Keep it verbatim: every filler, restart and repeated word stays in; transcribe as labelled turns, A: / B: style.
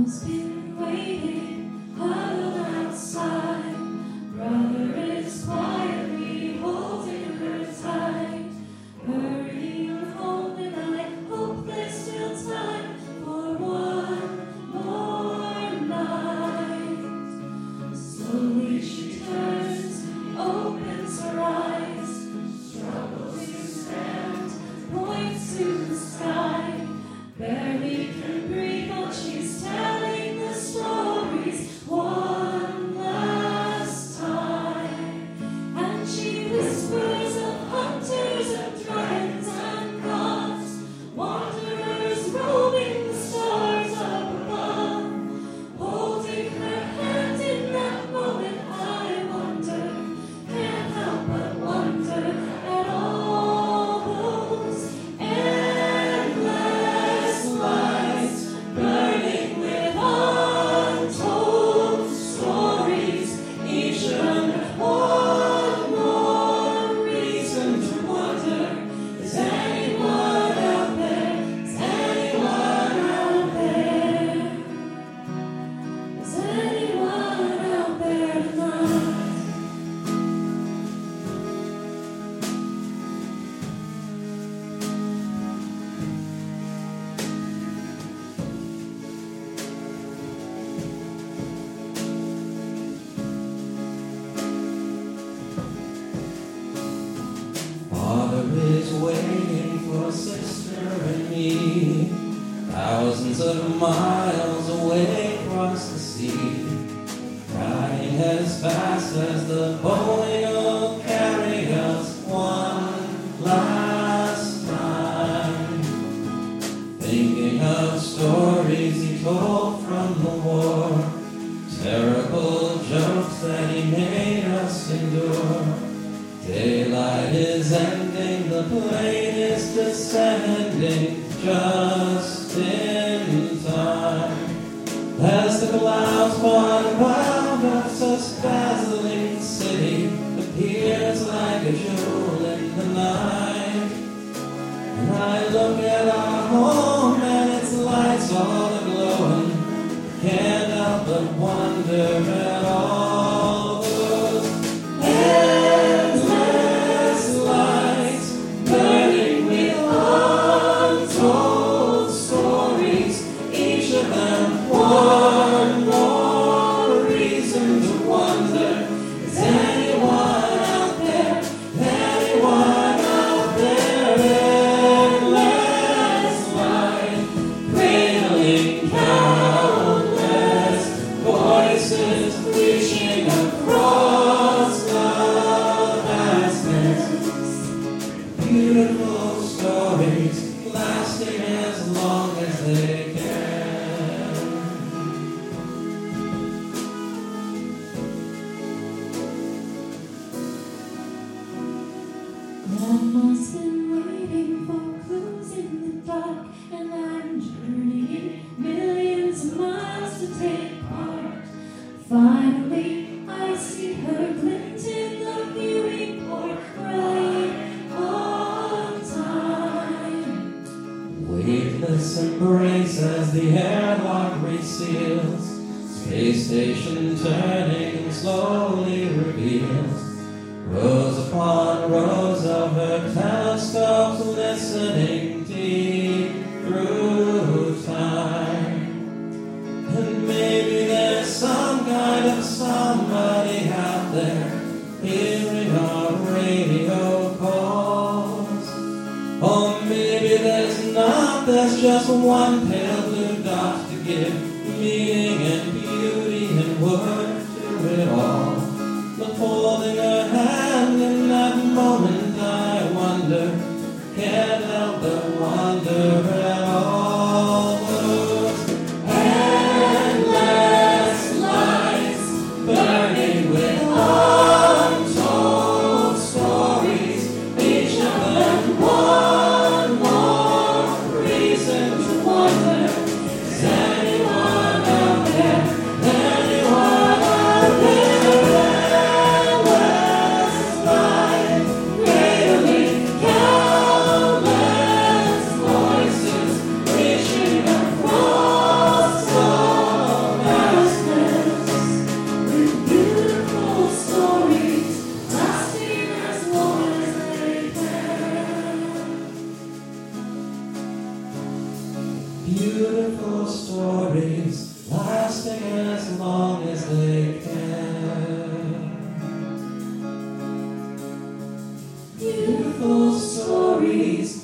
A: is waiting for sister and me, thousands of miles away across the sea, riding as fast as the Boeing will carry us one last time, thinking of stories he told from the war, terrible jokes that he made us endure. Daylight is ending, the plane is descending just in time. As the clouds part around us, this dazzling city appears like a jewel in the night. And I look at our home and its lights all aglow, and can't help but wonder at all those endless lights burning with untold stories, each of them one more reason to wonder. Is anyone out there, anyone out there? Endless light, cradling countless voices reaching across the vastness. Beautiful stories lasting as long as they can.
B: Grandma's been waiting for clues in the dark, and I'm journeying millions of miles to take part. Finally, I see her glint in the viewing port, right on time.
A: Weightless embrace as the airlock reseals, space station turning slowly reveals rows upon rows of her telescopes listening deep through time. And maybe there's some kind of somebody out there hearing our radio calls. Or maybe there's not, there's just one pale blue dot to give meaning and beauty and word to it all. But holding her hand in that moment, I wonder, can't help but wonder at all those endless lights burning with untold stories, each of them one more reason to wonder. Is anyone out there? Anyone out there? Endless light, cradling countless voices. Beautiful stories lasting as long as they can. Beautiful stories